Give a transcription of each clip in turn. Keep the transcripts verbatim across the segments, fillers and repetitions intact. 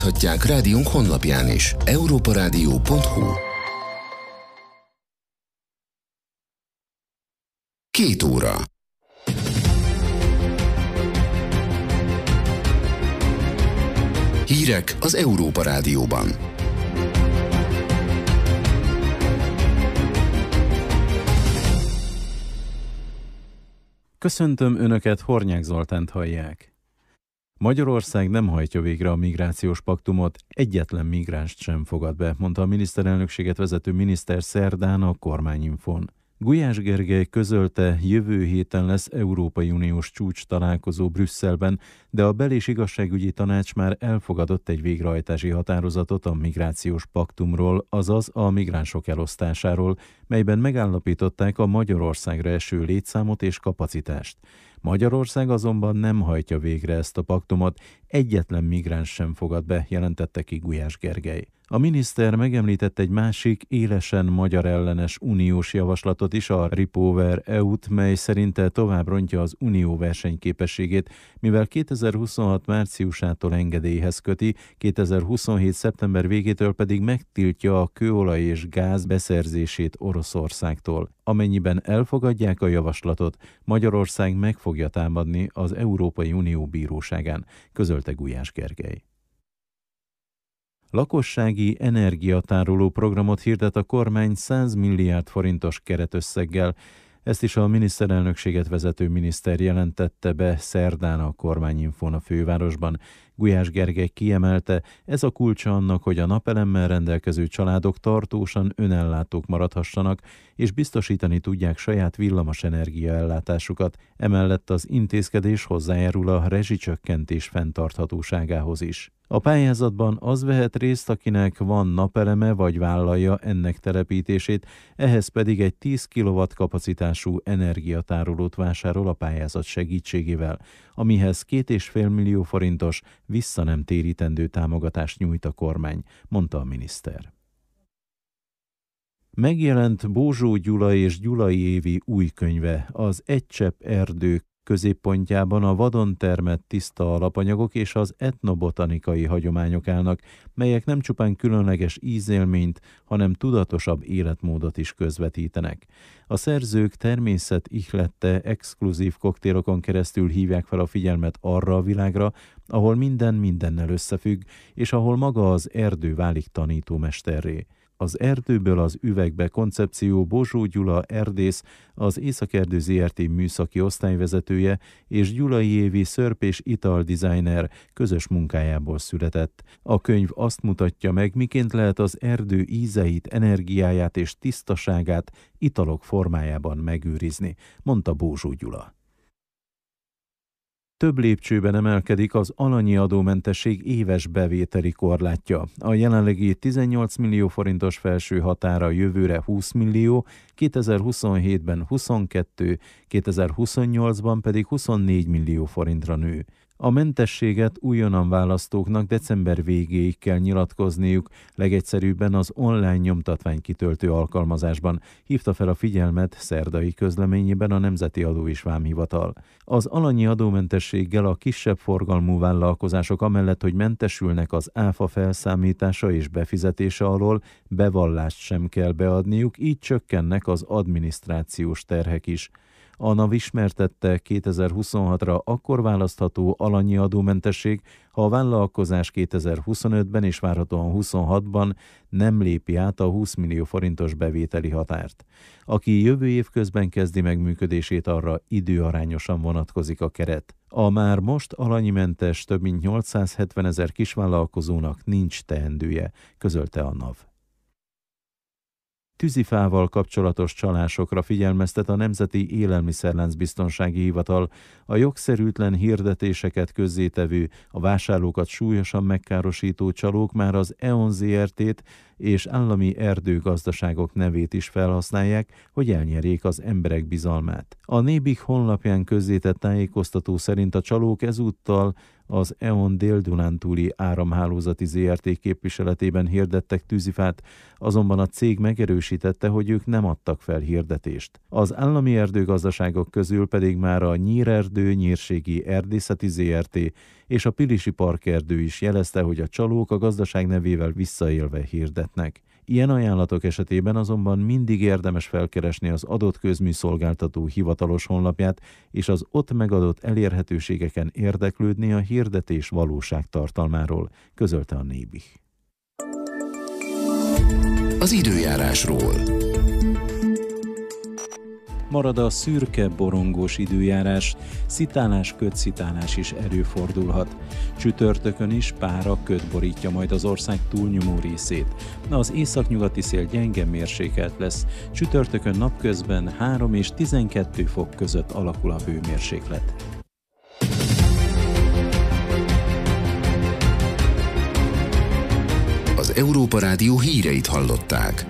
Hallhatják rádiónk honlapján is, európarádió pont hu. Két óra. Hírek az Európa Rádióban. Köszöntöm Önöket, Hornyák Zoltánt hallják. Magyarország nem hajtja végre a migrációs paktumot, egyetlen migránst sem fogad be, mondta a miniszterelnökséget vezető miniszter szerdán a Kormányinfón. Gulyás Gergely közölte, jövő héten lesz Európai Uniós csúcs találkozó Brüsszelben, de a Bel- és Igazságügyi Tanács már elfogadott egy végrehajtási határozatot a migrációs paktumról, azaz a migránsok elosztásáról, melyben megállapították a Magyarországra eső létszámot és kapacitást. Magyarország azonban nem hajtja végre ezt a paktumot, egyetlen migráns sem fogad be, jelentette ki Gulyás Gergely. A miniszter megemlített egy másik, élesen magyar ellenes uniós javaslatot is, a Repower é u-t, mely szerinte tovább rontja az unió versenyképességét, mivel kétezer-huszonhat márciusától engedélyhez köti, kétezer-huszonhét szeptember végétől pedig megtiltja a kőolaj és gáz beszerzését Oroszországtól. Amennyiben elfogadják a javaslatot, Magyarország meg fogja támadni az Európai Unió bíróságán, közölte Gulyás Gergely. Lakossági energiatároló programot hirdet a kormány száz milliárd forintos keretösszeggel. Ezt is a miniszterelnökséget vezető miniszter jelentette be szerdán a Kormányinfón a fővárosban. Gulyás Gergely kiemelte, ez a kulcsa annak, hogy a napelemmel rendelkező családok tartósan önellátók maradhassanak, és biztosítani tudják saját villamos energiaellátásukat. Emellett az intézkedés hozzájárul a rezsicsökkentés fenntarthatóságához is. A pályázatban az vehet részt, akinek van napeleme vagy vállalja ennek telepítését, ehhez pedig egy tíz kilowatt kapacitású energiatárolót vásárol a pályázat segítségével, amihez két és fél millió forintos vissza nem térítendő támogatást nyújt a kormány, mondta a miniszter. Megjelent Bózsó Gyula és Gyulai Évi új könyve, az Egy csepp erdő középpontjában a vadon termett tiszta alapanyagok és az etnobotanikai hagyományok állnak, melyek nem csupán különleges ízélményt, hanem tudatosabb életmódot is közvetítenek. A szerzők természet ihlette exkluzív koktélokon keresztül hívják fel a figyelmet arra a világra, ahol minden mindennel összefügg, és ahol maga az erdő válik tanítómesterré. Az erdőből az üvegbe koncepció Bózsó Gyula erdész, az Északerdő zé er té műszaki osztályvezetője és Gyulai Évi szörp- és italdesigner közös munkájából született. A könyv azt mutatja meg, miként lehet az erdő ízeit, energiáját és tisztaságát italok formájában megőrizni, mondta Bózsó Gyula. Több lépcsőben emelkedik az alanyi adómentesség éves bevételi korlátja. A jelenlegi tizennyolc millió forintos felső határa jövőre húsz millió, kétezer-huszonhétben huszonkettő, kétezer-huszonnyolcban pedig huszonnégy millió forintra nő. A mentességet újonnan választóknak december végéig kell nyilatkozniuk, legegyszerűbben az online nyomtatványkitöltő alkalmazásban, hívta fel a figyelmet szerdai közleményében a Nemzeti Adó és Vámhivatal. Az alanyi adómentességgel a kisebb forgalmú vállalkozások amellett, hogy mentesülnek az áfa felszámítása és befizetése alól, bevallást sem kell beadniuk, így csökkennek az adminisztrációs terhek is. A NAV ismertette, kétezer-huszonhatra akkor választható alanyi adómentesség, ha a vállalkozás kétezer-huszonötben és várhatóan huszonhatban nem lépi át a húsz millió forintos bevételi határt. Aki jövő év közben kezdi meg működését, arra időarányosan vonatkozik a keret. A már most alanyimentes több mint nyolcszázhetven ezer kisvállalkozónak nincs teendője, közölte a NAV. Tűzifával kapcsolatos csalásokra figyelmeztet a Nemzeti Élelmiszerláncbiztonsági Hivatal. A jogszerűtlen hirdetéseket közzétevő, a vásárlókat súlyosan megkárosító csalók már az é o en zé er té-t és állami erdőgazdaságok nevét is felhasználják, hogy elnyerjék az emberek bizalmát. A Nébik honlapján közzétett tájékoztató szerint a csalók ezúttal Az é on Dél-Dunántúli Áramhálózati zé er té képviseletében hirdettek tűzifát, azonban a cég megerősítette, hogy ők nem adtak fel hirdetést. Az állami erdőgazdaságok közül pedig már a Nyírerdő Nyírségi Erdészeti zé er té és a Pilisi Parkerdő is jelezte, hogy a csalók a gazdaság nevével visszaélve hirdetnek. Ilyen ajánlatok esetében azonban mindig érdemes felkeresni az adott közműszolgáltató hivatalos honlapját, és az ott megadott elérhetőségeken érdeklődni a hirdetés valóságtartalmáról, közölte a Nébih. Az időjárásról. Marad a szürke, borongós időjárás, szitálás, ködszitálás is előfordulhat. Csütörtökön is pára, köd borítja majd az ország túlnyomó részét. Az északnyugati szél gyenge mérsékelt lesz. Csütörtökön napközben három és tizenkettő fok között alakul a hőmérséklet. Az Európa Rádió híreit hallották.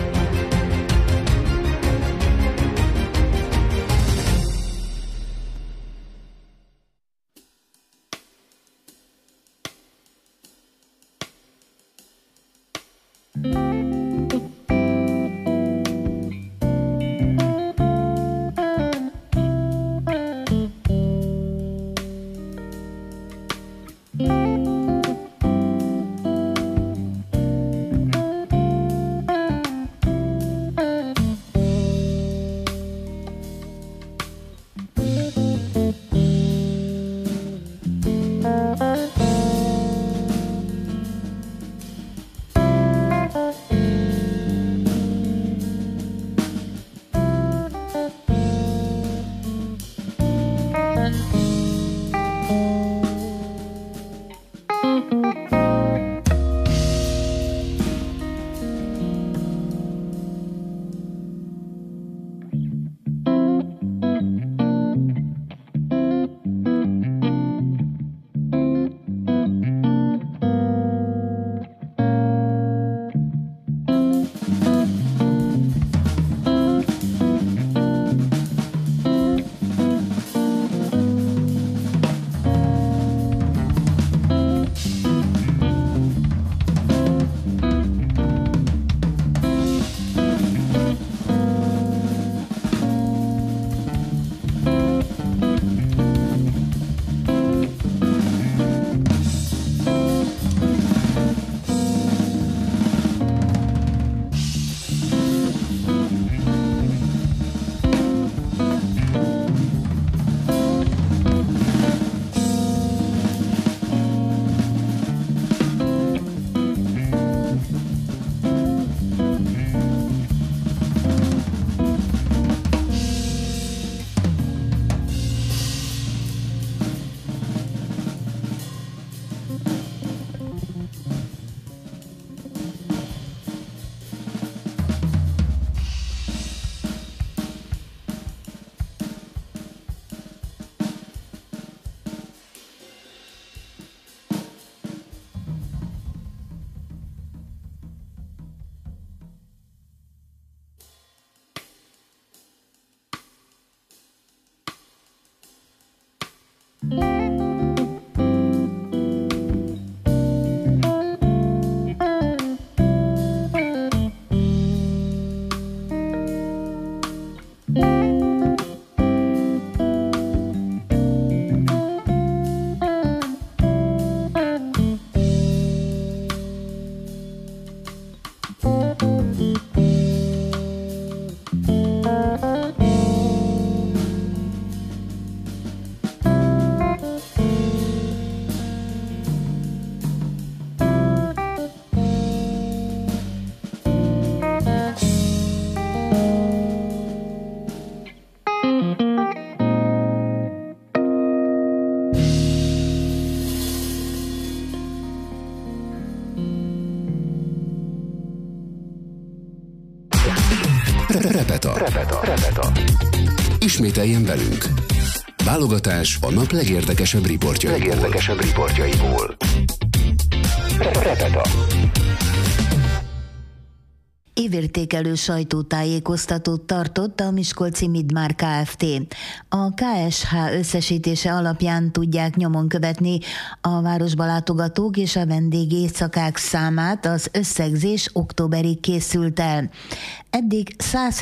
Repeta. Repeta. Repeta. Ismételjen velünk. Válogatás a nap legérdekesebb riportjaiból. Legérdekesebb riportjaiból. Repeta. Évértékelő sajtótájékoztatót tartott a Miskolci Midmar Kft. A ká es há összesítése alapján tudják nyomon követni a városba látogatók és a vendégéjszakák számát, az összegzés októberig készült el. Eddig száz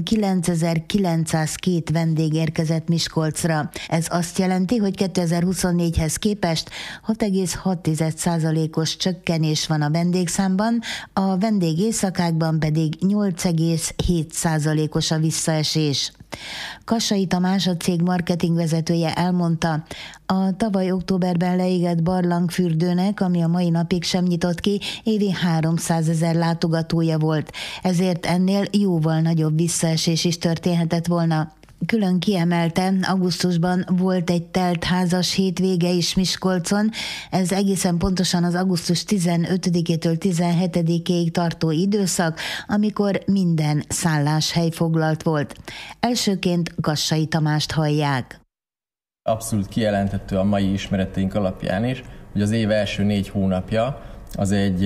hetvenkilencezer-kilencszázkettő vendég érkezett Miskolcra. Ez azt jelenti, hogy kétezer-huszonnégyhez képest hat egész hat százalékos csökkenés van a vendégszámban, a vendégéjszakákban pedig nyolc egész hét százalékos a visszaesés. Kassai Tamás, a cég marketingvezetője elmondta, a tavaly októberben leégett barlangfürdőnek, ami a mai napig sem nyitott ki, évi háromszázezer látogatója volt, ezért ennél jóval nagyobb visszaesés is történhetett volna. Külön kiemelte, augusztusban volt egy teltházas hétvége is Miskolcon, ez egészen pontosan az augusztus tizenötödikétől tizenhetedikéig tartó időszak, amikor minden szálláshely foglalt volt. Elsőként Kassai Tamást hallják. Abszolút kijelentető a mai ismereteink alapján is, hogy az év első négy hónapja az egy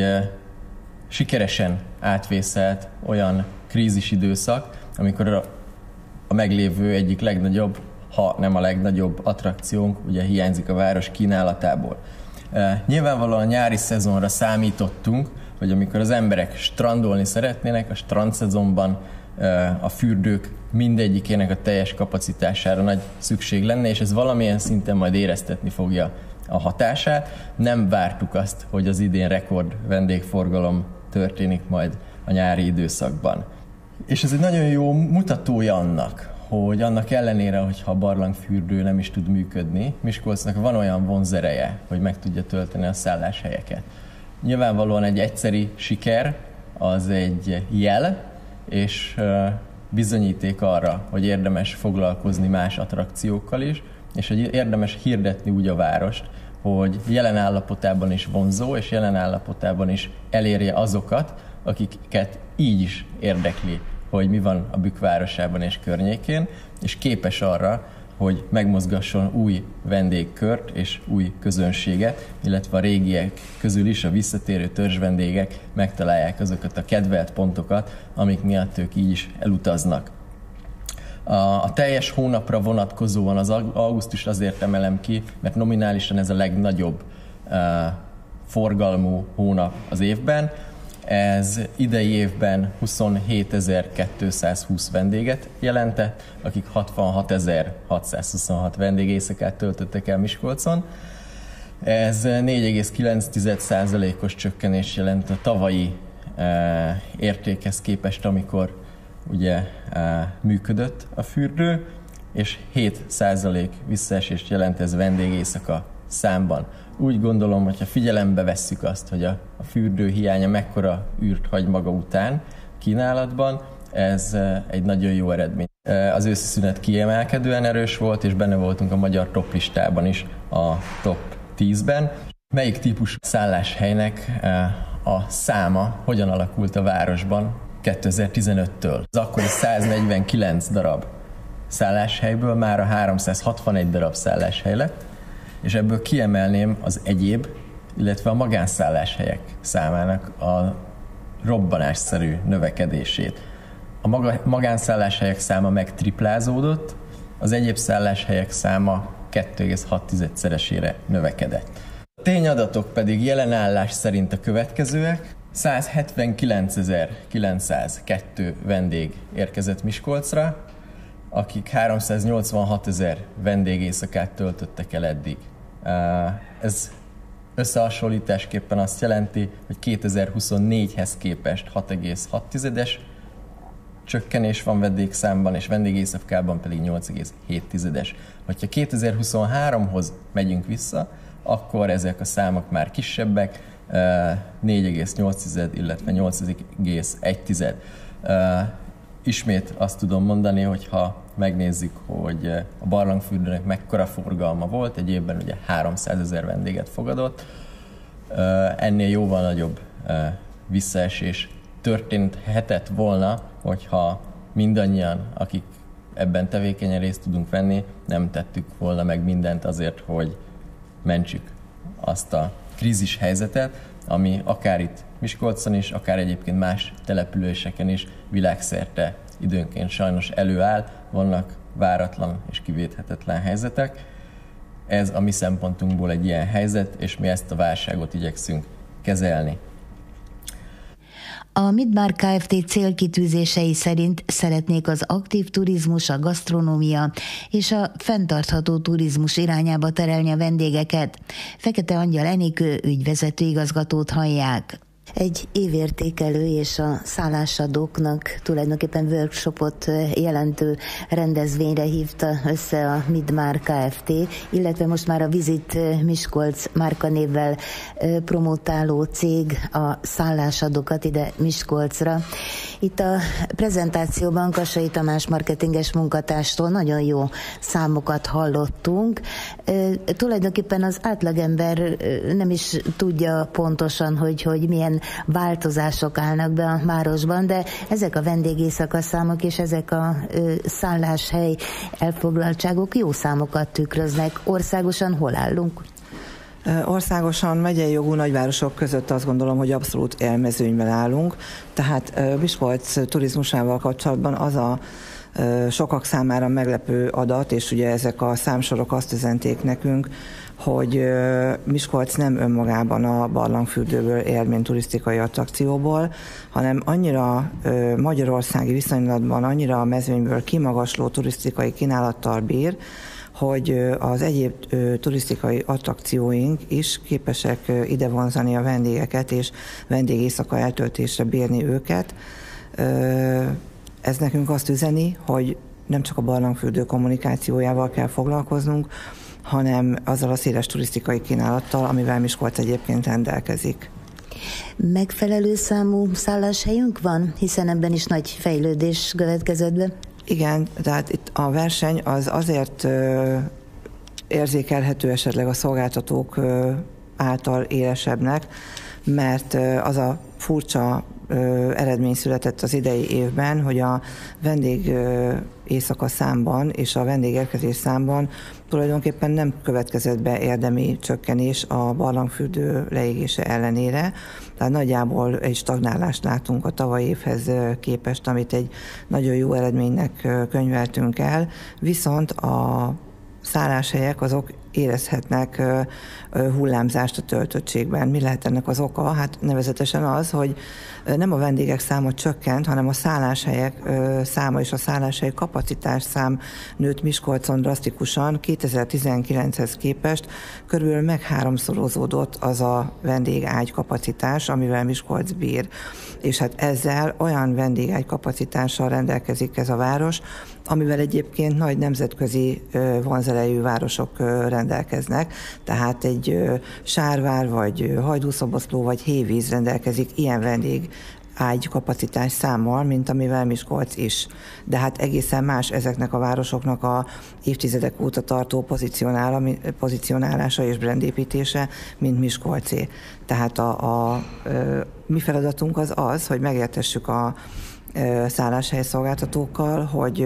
sikeresen átvészelt olyan krízisidőszak, amikor a A meglévő egyik legnagyobb, ha nem a legnagyobb attrakciónk, ugye hiányzik a város kínálatából. E, nyilvánvalóan a nyári szezonra számítottunk, hogy amikor az emberek strandolni szeretnének, a strandszezonban e, a fürdők mindegyikének a teljes kapacitására nagy szükség lenne, és ez valamilyen szinten majd éreztetni fogja a hatását. Nem vártuk azt, hogy az idén rekord vendégforgalom történik majd a nyári időszakban. És ez egy nagyon jó mutatója annak, hogy annak ellenére, hogyha a barlangfürdő nem is tud működni, Miskolcnak van olyan vonzereje, hogy meg tudja tölteni a szálláshelyeket. Nyilvánvalóan egy egyszeri siker, az egy jel, és bizonyíték arra, hogy érdemes foglalkozni más attrakciókkal is, és hogy érdemes hirdetni úgy a várost, hogy jelen állapotában is vonzó, és jelen állapotában is elérje azokat, akiket így is érdekli, hogy mi van a Bükk városában és környékén, és képes arra, hogy megmozgasson új vendégkört és új közönséget, illetve a régiek közül is a visszatérő törzsvendégek megtalálják azokat a kedvelt pontokat, amik miatt ők így is elutaznak. A, a teljes hónapra vonatkozóan az augusztus azért emelem ki, mert nominálisan ez a legnagyobb uh, forgalmú hónap az évben. Ez idei évben huszonhétezer-kétszázhúsz vendéget jelentett, akik hatvanhatezer-hatszázhuszonhat vendégéjszakát töltöttek el Miskolcon. Ez négy egész kilenc százalékos csökkenés jelent a tavalyi e, értékhez képest, amikor ugye e, működött a fürdő, és hét százalék visszaesést jelent ez vendégéjszaka számban. Úgy gondolom, hogyha figyelembe vesszük azt, hogy a, a fürdő hiánya mekkora űrt hagy maga után kínálatban, ez egy nagyon jó eredmény. Az őszi szünet kiemelkedően erős volt, és benne voltunk a magyar top listában is, a top tízben. Melyik típus szálláshelynek a száma hogyan alakult a városban kétezer-tizenöttől? Az akkori száznegyvenkilenc darab szálláshelyből már a háromszázhatvanegy darab szálláshely lett, és ebből kiemelném az egyéb, illetve a magánszálláshelyek számának a robbanásszerű növekedését. A maga, magánszálláshelyek száma megtriplázódott, az egyéb szálláshelyek száma két egész hat szeresére növekedett. A tényadatok pedig jelenállás szerint a következőek. száz hetvenkilencezer-kilencszázkettő vendég érkezett Miskolcra, akik háromszáznyolcvanhatezer vendégéjszakát töltöttek el eddig. Ez összehasonlításképpen azt jelenti, hogy kétezer-huszonnégyhez képest hat egész hat csökkenés van vendégszámban, és vendégéjszakában pedig nyolc egész hét. Hogyha kétezer-huszonháromhoz megyünk vissza, akkor ezek a számok már kisebbek, négy egész nyolc, illetve nyolc egész egy. Ismét azt tudom mondani, hogy ha megnézzük, hogy a barlangfürdőnek mekkora forgalma volt, egy évben ugye háromszázezer vendéget fogadott, ennél jóval nagyobb visszaesés történhetett volna, hogyha mindannyian, akik ebben tevékenyen részt tudunk venni, nem tettük volna meg mindent azért, hogy mentsük azt a krízis helyzetet, ami akár itt Miskolcon is, akár egyébként más településeken is világszerte időnként sajnos előáll, vannak váratlan és kivéthetetlen helyzetek. Ez a mi szempontunkból egy ilyen helyzet, és mi ezt a válságot igyekszünk kezelni. A Midmar Kft. Célkitűzései szerint szeretnék az aktív turizmus, a gasztronómia és a fenntartható turizmus irányába terelni a vendégeket. Fekete Angyal Enikő ügyvezető igazgatót hallják. Egy évértékelő és a szállásadóknak tulajdonképpen workshopot jelentő rendezvényre hívta össze a Midmar Kft., illetve most már a Visit Miskolc márkanévvel promotáló cég a szállásadókat ide Miskolcra. Itt a prezentációban Kassai Tamás marketinges munkatárstól nagyon jó számokat hallottunk. Tulajdonképpen az átlagember nem is tudja pontosan, hogy, hogy milyen változások állnak be a városban, de ezek a vendégéjszaka számok és ezek a ö, szálláshely elfoglaltságok jó számokat tükröznek. Országosan hol állunk? Országosan megyei jogú nagyvárosok között azt gondolom, hogy abszolút élmezőnyben állunk. Tehát Miskolc turizmusával kapcsolatban az a sokak számára meglepő adat, és ugye ezek a számsorok azt üzenték nekünk, hogy Miskolc nem önmagában a barlangfürdőből él, mint turisztikai attrakcióból, hanem annyira magyarországi viszonylatban, annyira a mezőnyből kimagasló turisztikai kínálattal bír, hogy az egyéb turisztikai attrakcióink is képesek ide vonzani a vendégeket, és vendégéjszaka eltöltésre bírni őket. Ez nekünk azt üzeni, hogy nem csak a barlangfürdő kommunikációjával kell foglalkoznunk, hanem azzal a széles turisztikai kínálattal, amivel Miskolc egyébként rendelkezik. Megfelelő számú szálláshelyünk van, hiszen ebben is nagy fejlődés következett be. Igen, tehát itt a verseny az azért ö, érzékelhető esetleg a szolgáltatók ö, által élesebbnek, mert ö, az a furcsa ö, eredmény született az idei évben, hogy a vendég ö, éjszaka számban és a vendégérkezés számban tulajdonképpen nem következett be érdemi csökkenés a barlangfürdő leégése ellenére. Tehát nagyjából egy stagnálást látunk a tavalyi évhez képest, amit egy nagyon jó eredménynek könyveltünk el, viszont a szálláshelyek azok érezhetnek hullámzást a töltöttségben. Mi lehet ennek az oka? Hát nevezetesen az, hogy nem a vendégek száma csökkent, hanem a szálláshelyek száma és a szálláshely kapacitás szám nőtt Miskolcon drasztikusan. kétezer-tizenkilenchez képest körülbelül megháromszorozódott az a vendégágy kapacitás, amivel Miskolc bír. És hát ezzel olyan vendégágy kapacitással rendelkezik ez a város, amivel egyébként nagy nemzetközi vonzerejű városok rendelkeznek, tehát egy Sárvár, vagy Hajdúszoboszló, vagy Hévíz rendelkezik ilyen vendég ágy kapacitás számmal, mint amivel Miskolc is. De hát egészen más ezeknek a városoknak a évtizedek óta tartó pozicionálása és brandépítése, mint Miskolcé. Tehát a, a, a mi feladatunk az az, hogy megértessük a szálláshely szolgáltatókkal, hogy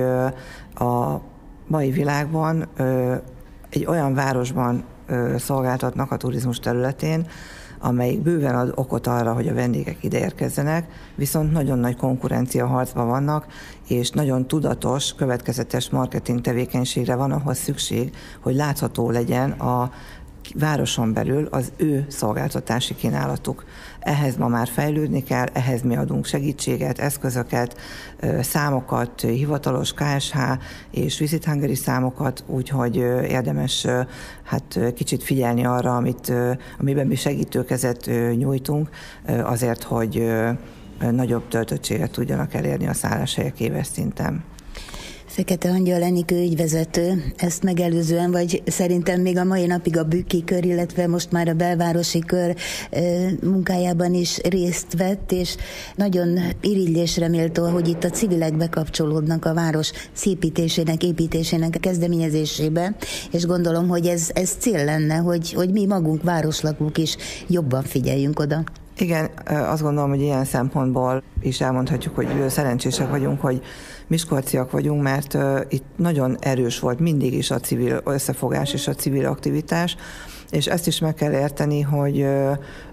a mai világban egy olyan városban szolgáltatnak a turizmus területén, amelyik bőven ad okot arra, hogy a vendégek ide érkezzenek, viszont nagyon nagy konkurencia harcban vannak, és nagyon tudatos, következetes marketing tevékenységre van ahhoz szükség, hogy látható legyen a városon belül az ő szolgáltatási kínálatuk. Ehhez ma már fejlődni kell, ehhez mi adunk segítséget, eszközöket, számokat, hivatalos ká es há és Visit Hungary számokat, úgyhogy érdemes hát kicsit figyelni arra, amit, amiben mi segítőkezet nyújtunk, azért, hogy nagyobb töltöttséget tudjanak elérni a szálláshelyek éves szinten. Fekete Angyal Enikő ügyvezető, ezt megelőzően, vagy szerintem még a mai napig a Bükki kör, illetve most már a belvárosi kör munkájában is részt vett, és nagyon irigylésre méltó, hogy itt a civilek bekapcsolódnak a város szépítésének, építésének a kezdeményezésébe, és gondolom, hogy ez, ez cél lenne, hogy, hogy mi magunk városlakók is jobban figyeljünk oda. Igen, azt gondolom, hogy ilyen szempontból is elmondhatjuk, hogy szerencsések vagyunk, hogy miskolciak vagyunk, mert uh, itt nagyon erős volt mindig is a civil összefogás és a civil aktivitás, és ezt is meg kell érteni, hogy uh,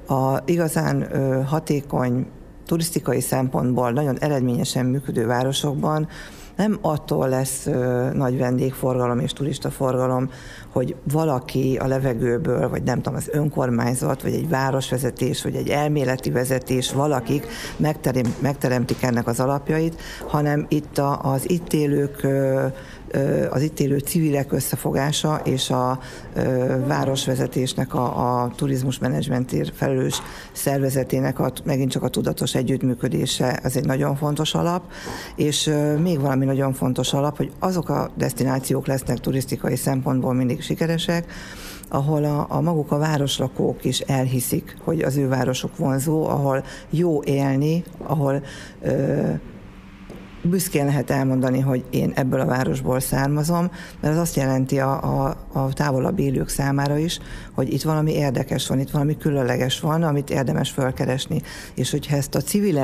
A igazán hatékony, turisztikai szempontból nagyon eredményesen működő városokban nem attól lesz ö, nagy vendégforgalom és turistaforgalom, hogy valaki a levegőből, vagy nem tudom, az önkormányzat, vagy egy városvezetés, vagy egy elméleti vezetés, valakik megterem, megteremtik ennek az alapjait, hanem itt a, az itt élők ö, az itt élő civilek összefogása és a városvezetésnek, a, a turizmusmenedzsmentért felelős szervezetének a, megint csak a tudatos együttműködése, ez egy nagyon fontos alap, és még valami nagyon fontos alap, hogy azok a desztinációk lesznek turisztikai szempontból mindig sikeresek, ahol a, a maguk a városlakók is elhiszik, hogy az ő városuk vonzó, ahol jó élni, ahol ö, büszkén lehet elmondani, hogy én ebből a városból származom, mert az azt jelenti a, a, a távolabb élők számára is, hogy itt valami érdekes van, itt valami különleges van, amit érdemes fölkeresni. És hogyha ezt a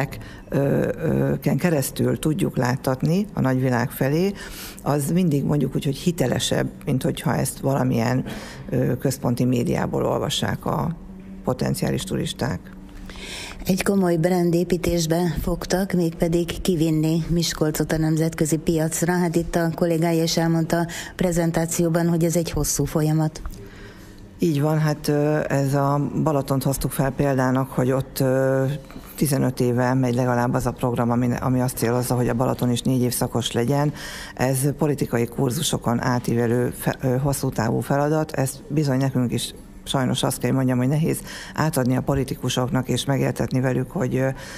civileken keresztül tudjuk láttatni a nagyvilág felé, az mindig mondjuk úgy, hogy hitelesebb, mint hogyha ezt valamilyen ö, központi médiából olvassák a potenciális turisták. Egy komoly brandépítésbe fogtak, mégpedig kivinni Miskolcot a nemzetközi piacra. Hát itt a kollégája is elmondta a prezentációban, hogy ez egy hosszú folyamat. Így van, hát ez a Balatont hoztuk fel példának, hogy ott tizenöt éve megy legalább az a program, ami, ami azt célozza, hogy a Balaton is négy évszakos legyen. Ez politikai kurzusokon átívelő fe, hosszú távú feladat, ezt bizony nekünk is sajnos azt kell mondjam, hogy nehéz átadni a politikusoknak és megértetni velük, hogy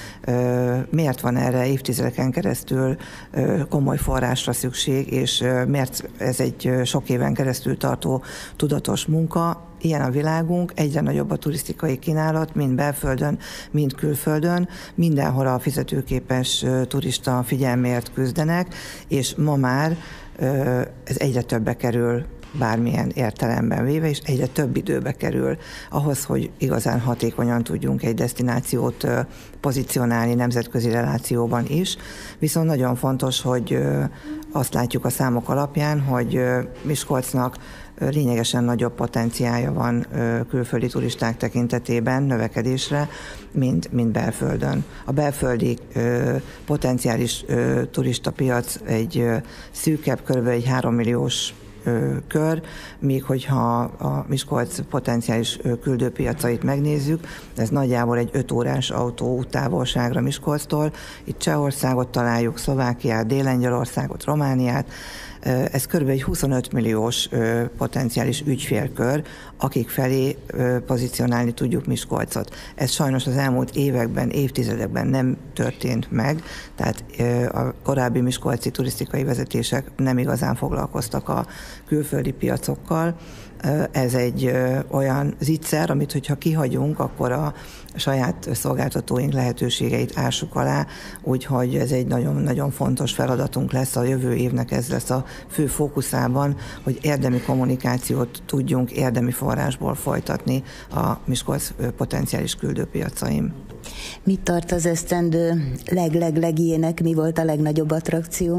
ö, miért van erre évtizedeken keresztül ö, komoly forrásra szükség, és ö, miért ez egy ö, sok éven keresztül tartó tudatos munka. Ilyen a világunk, egyre nagyobb a turisztikai kínálat, mind belföldön, mind külföldön, mindenhol a fizetőképes ö, turista figyelmért küzdenek, és ma már ö, ez egyre többe kerül bármilyen értelemben véve, és egyre több időbe kerül ahhoz, hogy igazán hatékonyan tudjunk egy desztinációt pozícionálni nemzetközi relációban is. Viszont nagyon fontos, hogy azt látjuk a számok alapján, hogy Miskolcnak lényegesen nagyobb potenciálja van külföldi turisták tekintetében növekedésre, mint, mint belföldön. A belföldi ö, potenciális ö, turistapiac egy ö, szűkebb, kb. Egy három milliós kör, míg hogyha a Miskolc potenciális küldőpiacait megnézzük, ez nagyjából egy öt órás autó távolságra Miskolctól. Itt Csehországot találjuk, Szlovákiát, Dél-Lengyelországot, Romániát. Ez kb. Egy huszonöt milliós potenciális ügyfélkör, akik felé pozícionálni tudjuk Miskolcot. Ez sajnos az elmúlt években, évtizedekben nem történt meg, tehát a korábbi miskolci turisztikai vezetések nem igazán foglalkoztak a külföldi piacokkal. Ez egy olyan zicser, amit hogyha kihagyunk, akkor a saját szolgáltatóink lehetőségeit ássuk alá, úgyhogy ez egy nagyon-nagyon fontos feladatunk lesz a jövő évnek, ez lesz a fő fókuszában, hogy érdemi kommunikációt tudjunk érdemi forrásból folytatni a Miskolc potenciális küldőpiacaim. Mit tart az esztendő leg-leg-legjének? Mi volt a legnagyobb attrakció?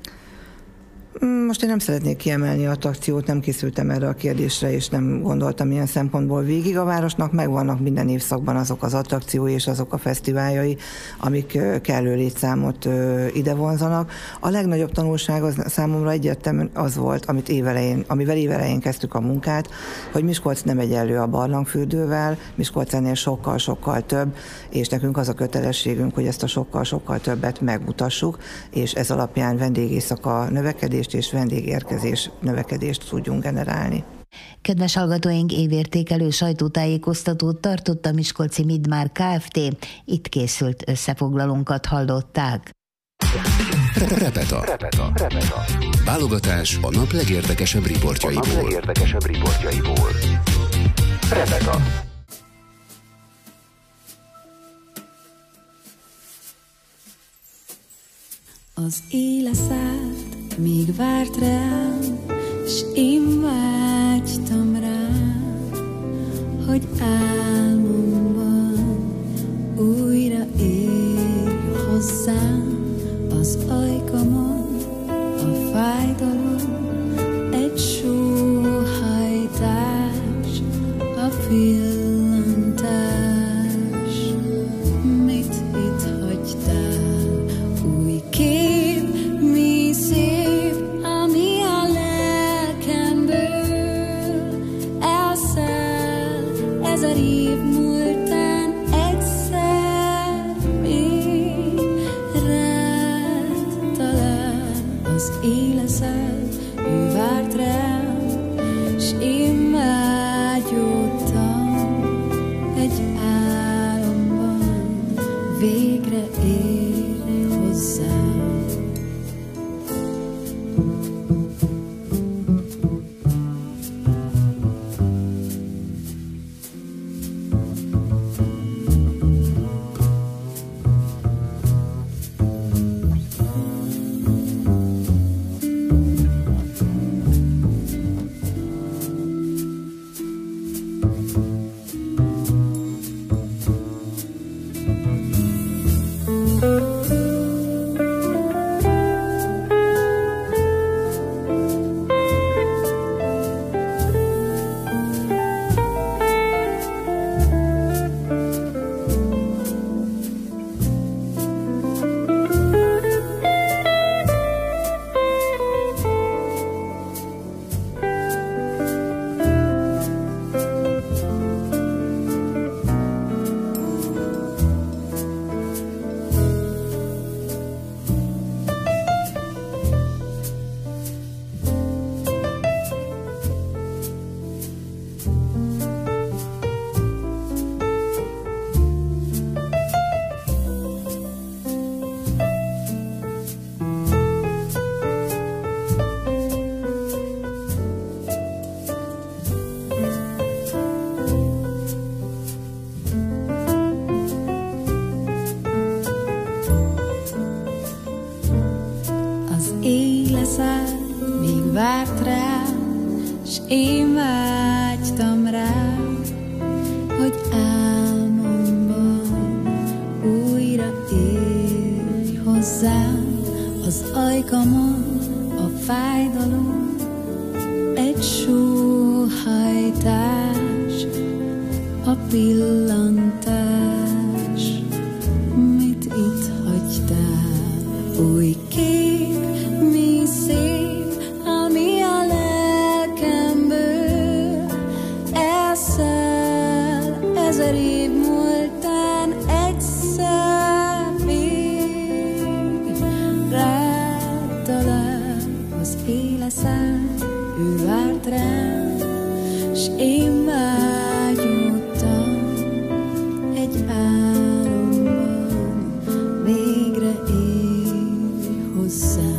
Most én nem szeretnék kiemelni attrakciót, nem készültem erre a kérdésre, és nem gondoltam ilyen szempontból végig. A városnak megvannak minden évszakban azok az attrakciói és azok a fesztiváljai, amik kellő létszámot ide vonzanak. A legnagyobb tanulság az számomra egyértelműen az volt, amit évelején, amivel évelején kezdtük a munkát, hogy Miskolc nem egyenlő a barlangfürdővel, Miskolc ennél sokkal-sokkal több, és nekünk az a kötelességünk, hogy ezt a sokkal-sokkal többet megmutassuk, és ez alapján vendégészaka növekedés és vendégérkezés növekedést tudjunk generálni. Kedves hallgatóink, évértékelő sajtótájékoztatót tartott a Miskolci Midmár Kft. Itt készült összefoglalónkat hallották. Repeta. Repeta. Repeta. Válogatás a nap legérdekesebb riportjaiból. A nap legérdekesebb riportjaiból. Repeta. Az éle szállt, még várt rám, s én vágytam rám, hogy álmomban újra érj hozzám. Az ajkamon a fájdalom, egy sóhajtás, a pillantás. végre érj hozzám. Várt rám, s én vágytam rá, hogy álmomban újra érj hozzám. Az ajkamon a fájdalom, egy sóhajtás, a pillantás, mit itt hagytál, új kép, mi szép. Ezer év múltán egyszer még rád talál az éle száll, ő várt rám, s én vágyódtam egy álomban, végre érj hozzám.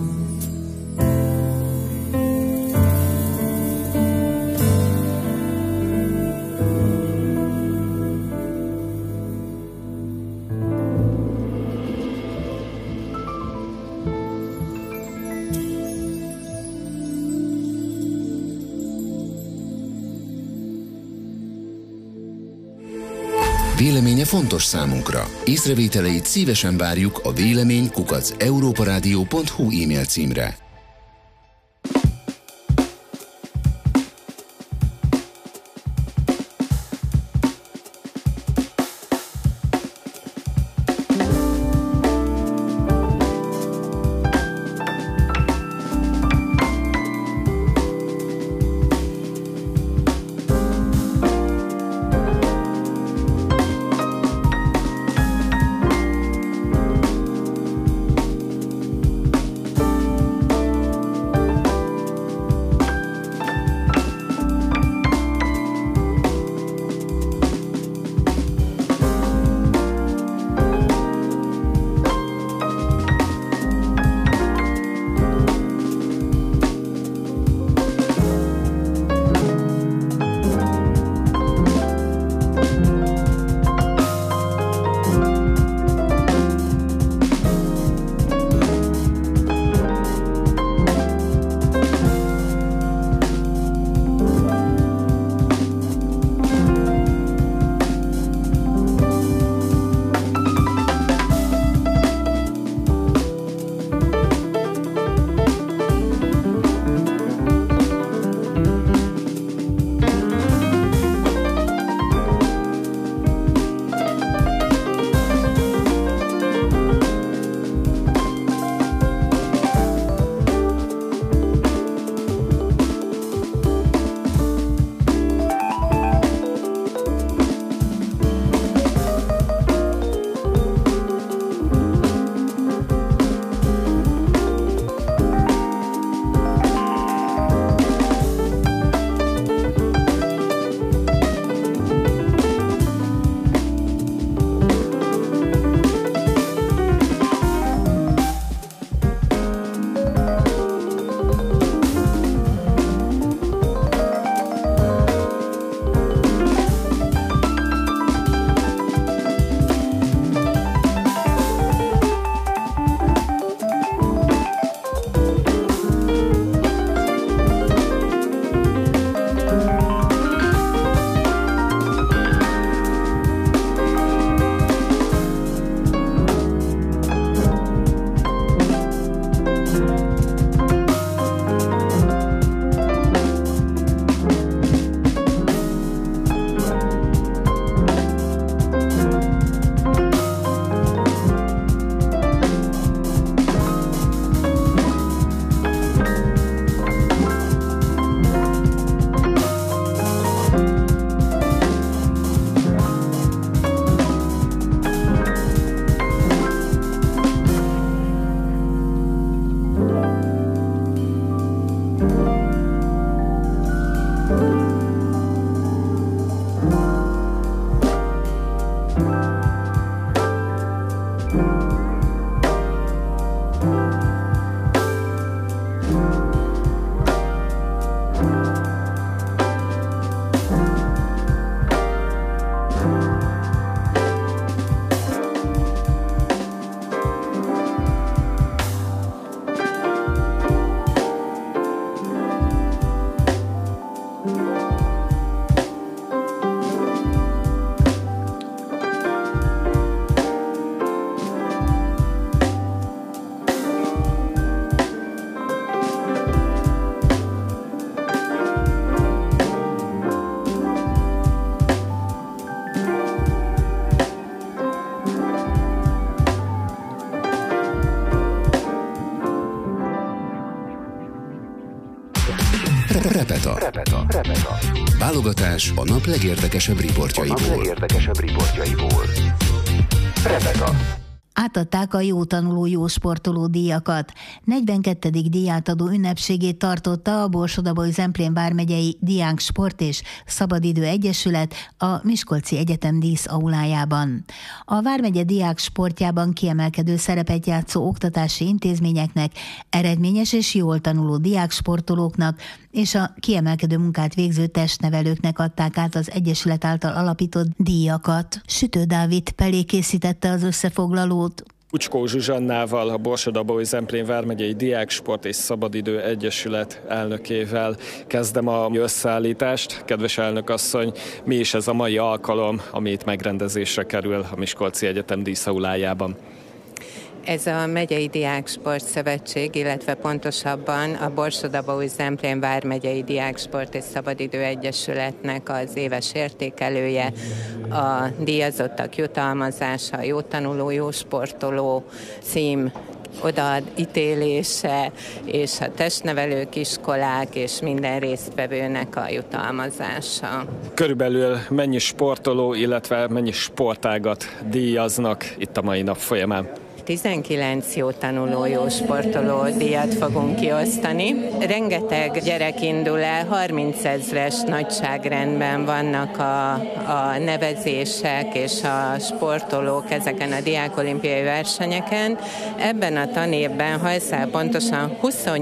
Véleménye fontos számunkra. Észrevételeit szívesen várjuk a vélemény kukac európaradio pont hu e-mail címre. Repeta. Repeta. Repeta. Válogatás a nap legérdekesebb riportjaiból. A nap legérdekesebb riportjaiból. Repeta. Átadták a Jó tanuló, jó sportoló díjakat. negyvenkettedik díjátadó ünnepségét tartotta a Borsod-Abaúj-Zemplén vármegyei Diák Sport és Szabadidő Egyesület a Miskolci Egyetem díszaulájában. A vármegye diák sportjában kiemelkedő szerepet játszó oktatási intézményeknek, eredményes és jól tanuló diáksportolóknak és a kiemelkedő munkát végző testnevelőknek adták át az Egyesület által alapított díjakat. Sütő Dávid Pelé készítette az összefoglalót. Ucskó Zsuzsannával, a Borsod-Abaúj-Zemplén vármegyei Diák Sport és Szabadidő Egyesület elnökével kezdem a összeállítást. Kedves elnökasszony, mi is ez a mai alkalom, amit megrendezésre kerül a Miskolci Egyetem díszaulájában? Ez a Megyei Diák Sport Szövetség, illetve pontosabban a Borsod-Abaúj-Zemplén vármegyei Diák Sport és Szabadidő Egyesületnek az éves értékelője, a díjazottak jutalmazása, jó tanuló, jó sportoló cím odaítélése, és a testnevelők, iskolák és minden résztvevőnek a jutalmazása. Körülbelül mennyi sportoló, illetve mennyi sportágat díjaznak itt a mai nap folyamán? tizenkilenc jó tanuló, jó sportoló díjat fogunk kiosztani. Rengeteg gyerek indul el, harmincezres nagyságrendben vannak a, a nevezések és a sportolók ezeken a diákolimpiai versenyeken. Ebben a tanévben, ha egyszer pontosan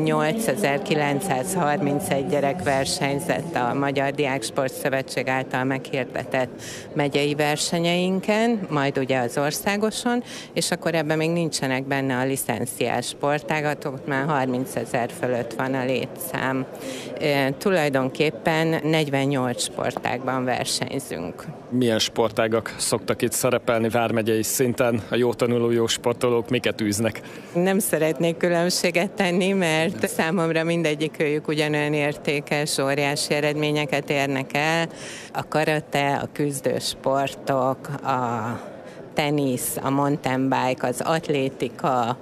huszonnyolcezer-kilencszázharmincegy gyerek versenyzett a Magyar Diáksport Szövetség által meghirdetett megyei versenyeinken, majd ugye az országoson, és akkor ebben még nincsenek benne a licenciás sportágatok, már harmincezer fölött van a létszám. E, tulajdonképpen negyvennyolc sportágban versenyzünk. Milyen sportágak szoktak itt szerepelni vármegyei szinten? A jó tanuló, jó sportolók miket űznek? Nem szeretnék különbséget tenni, mert számomra mindegyik őjük ugyanolyan értékes, óriási eredményeket érnek el. A karate, a küzdősportok, a tenisz, a mountain bike, az atlétika,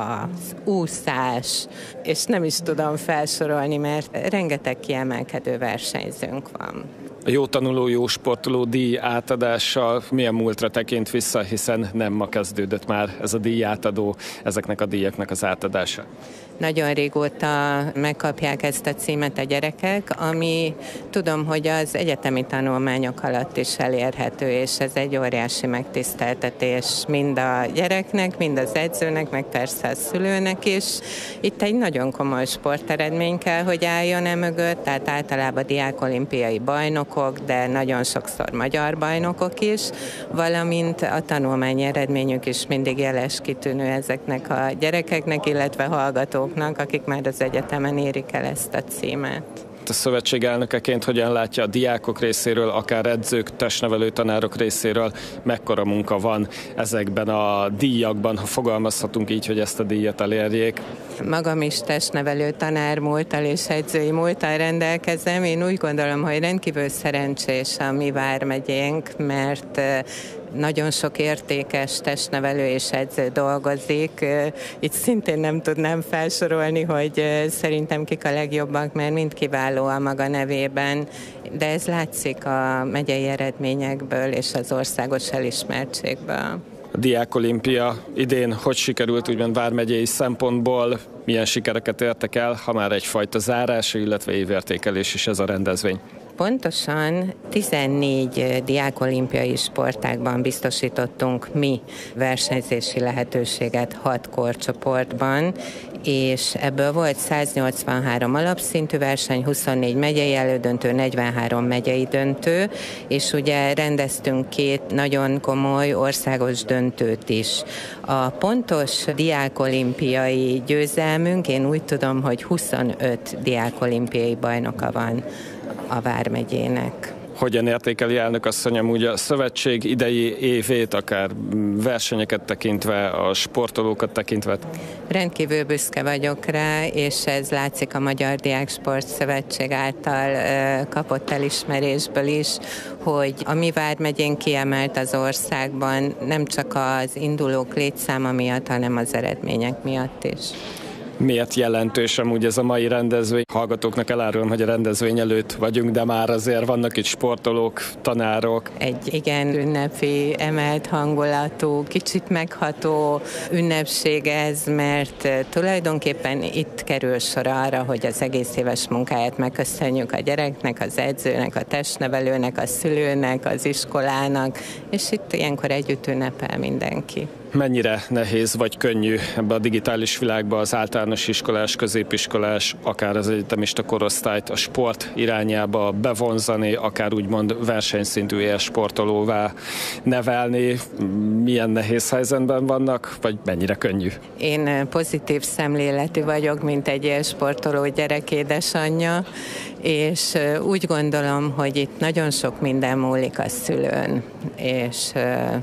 az úszás, és nem is tudom felsorolni, mert rengeteg kiemelkedő versenyzőnk van. A jó tanuló, jó sportoló díj átadással milyen múltra tekint vissza, hiszen nem ma kezdődött már ez a díj átadó, ezeknek a díjaknak az átadása? Nagyon régóta megkapják ezt a címet a gyerekek, ami tudom, hogy az egyetemi tanulmányok alatt is elérhető, és ez egy óriási megtiszteltetés mind a gyereknek, mind az edzőnek, meg persze a szülőnek is. Itt egy nagyon komoly sporteredmény kell, hogy álljon e mögött, tehát általában diákolimpiai bajnokok, de nagyon sokszor magyar bajnokok is, valamint a tanulmányi eredményük is mindig jeles, kitűnő ezeknek a gyerekeknek, illetve hallgatók, akik már az egyetemen érik el ezt a címet. A szövetség elnökeként hogyan látja a diákok részéről, akár edzők, testnevelő tanárok részéről, mekkora munka van ezekben a díjakban, ha fogalmazhatunk így, hogy ezt a díjat elérjék? Magam is testnevelő tanár múlttal és edzői múlttal rendelkezem. Én úgy gondolom, hogy rendkívül szerencsés a mi vármegyénk, mert nagyon sok értékes testnevelő és edző dolgozik. Itt szintén nem tudnám felsorolni, hogy szerintem kik a legjobbak, mert mind kiváló a maga nevében, de ez látszik a megyei eredményekből és az országos elismertségből. A Diákolimpia idén hogy sikerült úgymond vármegyei szempontból, milyen sikereket értek el, ha már egyfajta zárás, illetve évértékelés is ez a rendezvény? Pontosan tizennégy diákolimpiai sportágban biztosítottunk mi versenyzési lehetőséget hat korcsoportban, és ebből volt száznyolcvanhárom alapszintű verseny, huszonnégy megyei elődöntő, negyvenhárom megyei döntő, és ugye rendeztünk két nagyon komoly országos döntőt is. A pontos diákolimpiai győzelmünk, én úgy tudom, hogy huszonöt diákolimpiai bajnoka van a vármegyének. Hogyan értékeli elnök asszonyom úgy a szövetség idei évét, akár versenyeket tekintve, a sportolókat tekintve? Rendkívül büszke vagyok rá, és ez látszik a Magyar Diáksport Szövetség által kapott elismerésből is, hogy a mi vármegyénk kiemelt az országban nem csak az indulók létszáma miatt, hanem az eredmények miatt is. Miért jelentős amúgy ez a mai rendezvény? Hallgatóknak elárulom, hogy a rendezvény előtt vagyunk, de már azért vannak itt sportolók, tanárok. Egy igen ünnepi, emelt hangulatú, kicsit megható ünnepség ez, mert tulajdonképpen itt kerül sor arra, hogy az egész éves munkáját megköszönjük a gyereknek, az edzőnek, a testnevelőnek, a szülőnek, az iskolának, és itt ilyenkor együtt ünnepel mindenki. Mennyire nehéz vagy könnyű ebbe a digitális világba az általános iskolás, középiskolás, akár az egyetemista korosztályt a sport irányába bevonzani, akár úgymond versenyszintű élsportolóvá nevelni? Milyen nehéz helyzetben vannak, vagy mennyire könnyű? Én pozitív szemléletű vagyok, mint egy élsportoló gyerek édesanyja, és úgy gondolom, hogy itt nagyon sok minden múlik a szülőn, és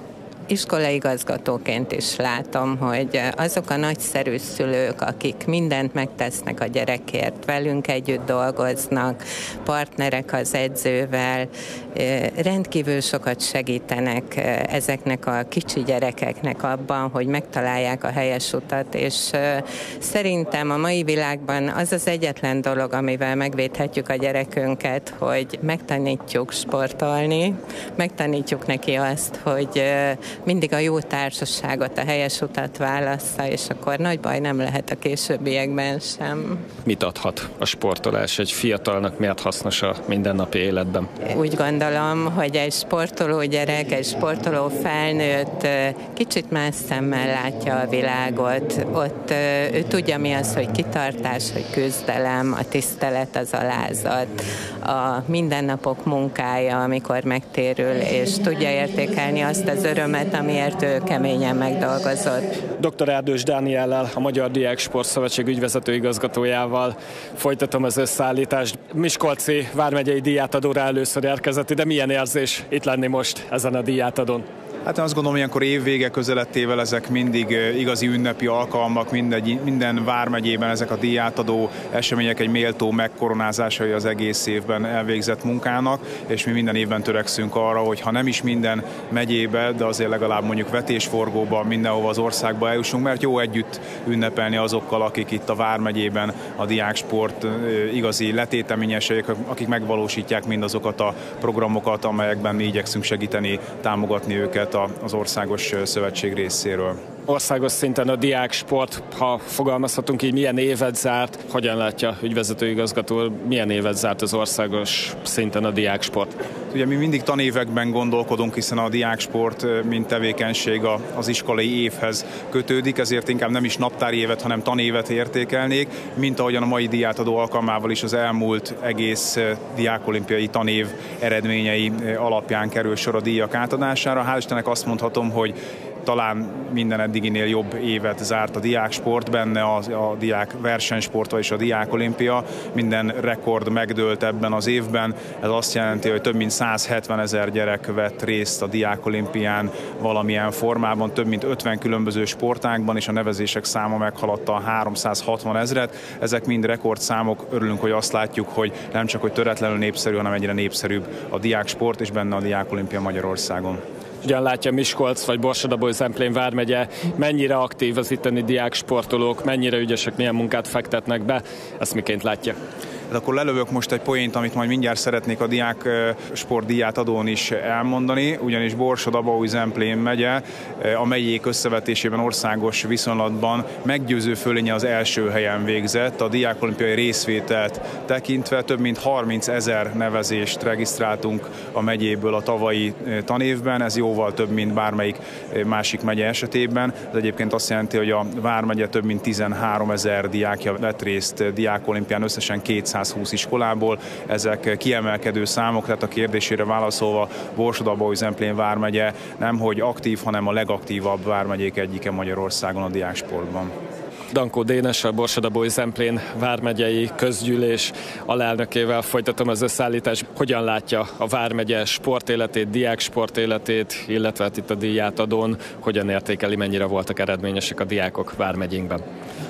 iskolaigazgatóként is látom, hogy azok a nagyszerű szülők, akik mindent megtesznek a gyerekért, velünk együtt dolgoznak, partnerek az edzővel, rendkívül sokat segítenek ezeknek a kicsi gyerekeknek abban, hogy megtalálják a helyes utat, és szerintem a mai világban az az egyetlen dolog, amivel megvédhetjük a gyerekünket, hogy megtanítjuk sportolni, megtanítjuk neki azt, hogy mindig a jó társaságot, a helyes utat válassza, és akkor nagy baj nem lehet a későbbiekben sem. Mit adhat a sportolás egy fiatalnak, miért hasznos a mindennapi életben? Úgy gondolom, hogy egy sportoló gyerek, egy sportoló felnőtt kicsit más szemmel látja a világot. Ott ő tudja, mi az, hogy kitartás, hogy küzdelem, a tisztelet, az alázat, a mindennapok munkája, amikor megtérül, és tudja értékelni azt az örömet, amiért ő keményen megdolgozott. doktor Erdős Dániellel, a Magyar Diáksport Szövetség ügyvezető igazgatójával folytatom az összeállítást. Miskolci vármegyei díjátadóra először érkezett, de milyen érzés itt lenni most ezen a díjátadón? Hát én azt gondolom, ilyenkor évvége közelettével ezek mindig igazi ünnepi alkalmak, mindegy, minden vármegyében ezek a díjátadó események egy méltó megkoronázásai az egész évben elvégzett munkának, és mi minden évben törekszünk arra, hogy ha nem is minden megyébe, de azért legalább mondjuk vetésforgóban, mindenhova az országba eljussunk, mert jó együtt ünnepelni azokkal, akik itt a vármegyében a diáksport igazi letéteményesek, akik megvalósítják mindazokat a programokat, amelyekben mi igyekszünk segíteni, támogatni őket az országos szövetség részéről. Országos szinten a diáksport, ha fogalmazhatunk így, milyen évet zárt, hogyan látja ügyvezető igazgató, milyen évet zárt az országos szinten a diáksport? Ugye mi mindig tanévekben gondolkodunk, hiszen a diáksport, mint tevékenység az iskolai évhez kötődik, ezért inkább nem is naptári évet, hanem tanévet értékelnék, mint ahogyan a mai díjátadó alkalmával is az elmúlt egész diákolimpiai tanév eredményei alapján kerül sor a díjak átadására. Hál' Istennek azt mondhatom, hogy talán minden eddiginél jobb évet zárt a diáksport, benne a, a diák versenysport és a diákolimpia. Minden rekord megdőlt ebben az évben. Ez azt jelenti, hogy több mint százhetvenezer gyerek vett részt a diákolimpián valamilyen formában, több mint ötven különböző sportágban, és a nevezések száma meghaladta a háromszázhatvan ezret. Ezek mind rekordszámok. Örülünk, hogy azt látjuk, hogy nem csak hogy töretlenül népszerű, hanem egyre népszerűbb a diáksport, és benne a diákolimpia Magyarországon. Ugyan látja Miskolc vagy Borsod-Abaúj-Zemplén vármegye, mennyire aktív az itteni diáksportolók, mennyire ügyesek, milyen munkát fektetnek be, ezt miként látja? Hát akkor lelövök most egy poént, amit majd mindjárt szeretnék a diák sportdíját adón is elmondani, ugyanis Borsod-Abaúj-Zemplén megye a megyék összevetésében országos viszonylatban meggyőző fölénye az első helyen végzett. A diákolimpiai részvételt tekintve több mint harmincezer nevezést regisztráltunk a megyéből a tavalyi tanévben, ez jóval több, mint bármelyik másik megye esetében. Ez egyébként azt jelenti, hogy a vármegye több mint tizenháromezer diákja vett részt diákolimpián, összesen kétszázhúsz iskolából. Ezek kiemelkedő számok, tehát a kérdésére válaszolva Borsod-Abaúj-Zemplén vármegye nemhogy aktív, hanem a legaktívabb vármegyék egyike Magyarországon a diáksportban. Dankó Dénessel, Borsod-Abaúj-Zemplén vármegyei közgyűlés alelnökével folytatom az összeállítást. Hogyan látja a vármegye sportéletét, diák sportéletét, illetve itt a díjátadón hogyan értékeli, mennyire voltak eredményesek a diákok vármegyénkben?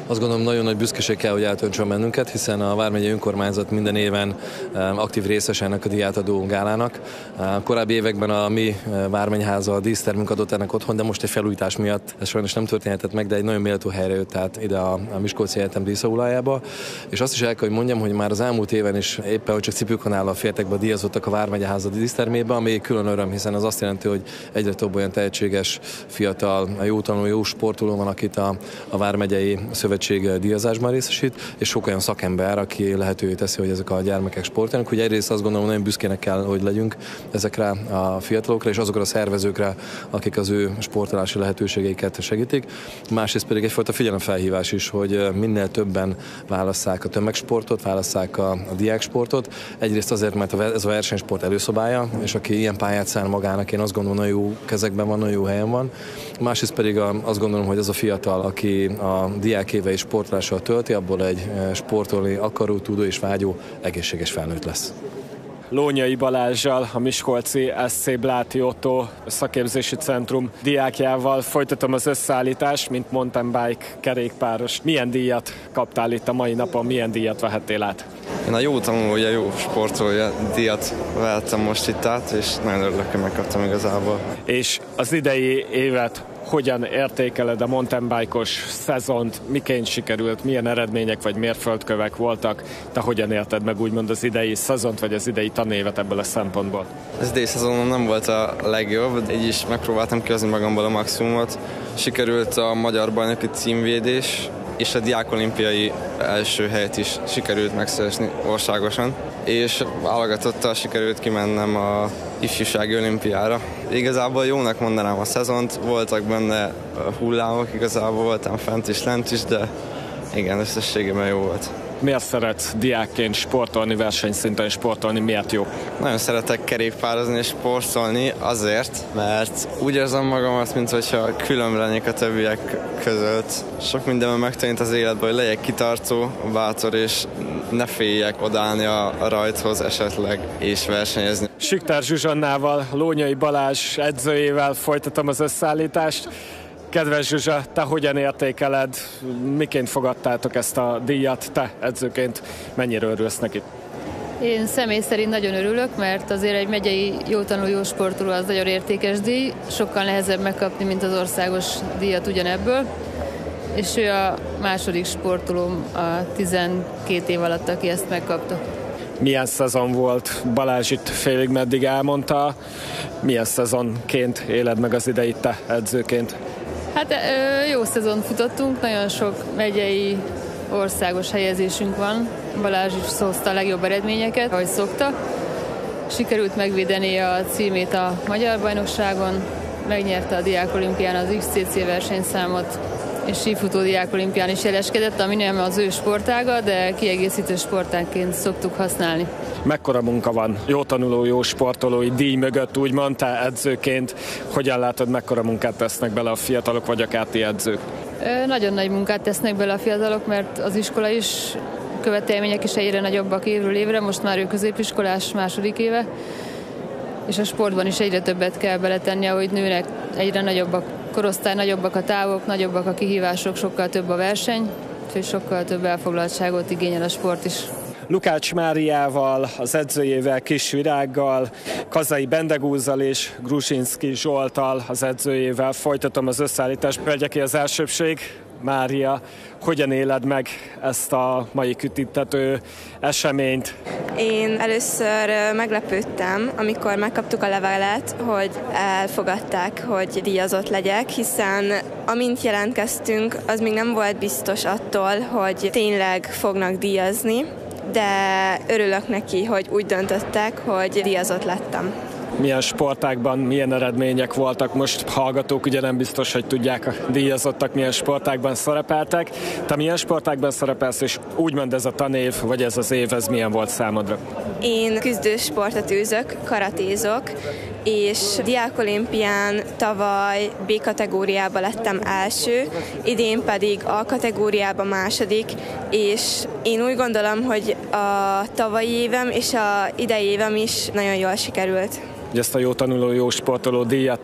Azt gondolom, nagyon nagy büszkeség kell, hogy eltöntsön bennünket, hiszen a vármegyei önkormányzat minden éven aktív részes ennek a díjátadó gálának. A korábbi években a mi vármegyháza a dísztermünk adott ennek otthon, de most egy felújítás miatt ez sajnos nem történhetett meg, de egy nagyon méltó helyre jött át ide a, a Miskolci Egyetem díszaulájába. És azt is el kell, hogy mondjam, hogy már az elmúlt éven is éppen, hogy csak cipőkanállal fértek be a díjazottak a vármegyeháza dísztermébe, ami külön öröm, hiszen az azt jelenti, hogy egyre több olyan tehetséges, fiatal, jó tanuló, jó sportoló van, akit a, a Vármegyei Szövetség díjazásban részesít, és sok olyan szakember, aki lehetővé teszi, hogy ezek a gyermekek sportoljanak. Ugye egyrészt azt gondolom, nagyon büszkének kell, hogy legyünk ezekre a fiatalokra, és azokra a szervezőkre, akik az ő sportolási lehetőségeiket segítik. Másrészt pedig egyfajta figyelemfelhívás is, hogy minél többen válasszák a tömegsportot, válasszák a, a diáksportot. Egyrészt azért, mert ez a versenysport előszobája, és aki ilyen pályát szán magának, én azt gondolom, nagyon jó kezekben van, nagyon jó helyen van. Másrészt pedig azt gondolom, hogy az a fiatal, aki a diákéve és sportlással tölti, abból egy sportolni akaró, tudó és vágyó, egészséges felnőtt lesz. Lónyai Balázssal, a Miskolci es cé Bláti Otto szakképzési centrum diákjával folytatom az összeállítást, mint mountain bike kerékpáros. Milyen díjat kaptál itt a mai napon, milyen díjat vehettél át? Én a jó tanulója, jó sportolója díjat vehettem most itt át, és nagyon örülök, hogy megkaptam igazából. És az idei évet hogyan értékeled, a mountain bike-os szezont, miként sikerült, milyen eredmények vagy mérföldkövek voltak, te hogyan érted meg úgymond az idei szezont, vagy az idei tanévet ebből a szempontból? Az idei szezonom nem volt a legjobb, így is megpróbáltam kihozni magamból a maximumot. Sikerült a magyar bajnoki címvédés, és a diákolimpiai első helyet is sikerült megszerezni országosan, és válogatottal sikerült kimennem a ifjúsági olimpiára. Igazából jónak mondanám a szezont, voltak benne hullámok, igazából voltam fent is, lent is, de igen, összességében jó volt. Miért szeretsz diákként sportolni, versenyszinten sportolni, miért jó? Nagyon szeretek kerékpározni és sportolni azért, mert úgy érzem magamat, mintha külön lennék a többiek között. Sok mindenben megtanít az életben, hogy legyek kitartó, bátor, és ne féljek odállni a, a rajthoz esetleg, és versenyezni. Siktár Zsuzsannával, Lónyai Balázs edzőjével folytatom az összeállítást. Kedves Zsuzsa, te hogyan értékeled, miként fogadtátok ezt a díjat, te edzőként mennyire örülsz neki? Én személy szerint nagyon örülök, mert azért egy megyei jó tanuló, jó sportoló az nagyon értékes díj, sokkal nehezebb megkapni, mint az országos díjat ugyanebből, és ő a második sportolóm a tizenkét év alatt, aki ezt megkapta. Milyen szezon volt? Balázs itt félig meddig elmondta. Milyen szezonként éled meg az ideit te edzőként? Hát jó szezont futottunk, nagyon sok megyei országos helyezésünk van. Balázs is hozta a legjobb eredményeket, ahogy szokta. Sikerült megvédeni a címét a magyar bajnokságon, megnyerte a diákolimpián az iksz cé cé versenyszámot, és sífutó diákolimpián is jeleskedett, ami nem az ő sportága, de kiegészítő sportágként szoktuk használni. Mekkora munka van jó tanuló, jó sportolói díj mögött, úgy mondtál edzőként? Hogyan látod, mekkora munkát tesznek bele a fiatalok, vagy akár ti edzők? Nagyon nagy munkát tesznek bele a fiatalok, mert az iskola is, követelmények is egyre nagyobbak évről évre, most már ő középiskolás második éve, és a sportban is egyre többet kell beletenni, ahogy nőnek, egyre nagyobbak korosztály, nagyobbak a távok, nagyobbak a kihívások, sokkal több a verseny, úgyhogy sokkal több elfoglaltságot igényel a sport is. Lukács Máriával, az edzőjével, Kis Virággal, Kazai Bendegúzzal és Gruzsinszki Zsolttal, az edzőjével folytatom az összeállítást. Vegyeké az elsőbség. Mária, hogyan éled meg ezt a mai küttető eseményt? Én először meglepődtem, amikor megkaptuk a levelet, hogy elfogadták, hogy díjazott legyek, hiszen amint jelentkeztünk, az még nem volt biztos attól, hogy tényleg fognak díjazni, de örülök neki, hogy úgy döntöttek, hogy díjazott lettem. Milyen sportákban, milyen eredmények voltak? Most hallgatók ugye nem biztos, hogy tudják, a díjazottak milyen sportákban szerepeltek. Te milyen sportákban szerepelsz, és úgymond ez a tanév, vagy ez az év, ez milyen volt számodra? Én küzdősportot űzök, karatézok, és diákolimpián tavaly B kategóriában lettem első, idén pedig A kategóriában második, és én úgy gondolom, hogy a tavalyi évem és a idei évem is nagyon jól sikerült. Ezt a jó tanuló, jó sportoló díjat te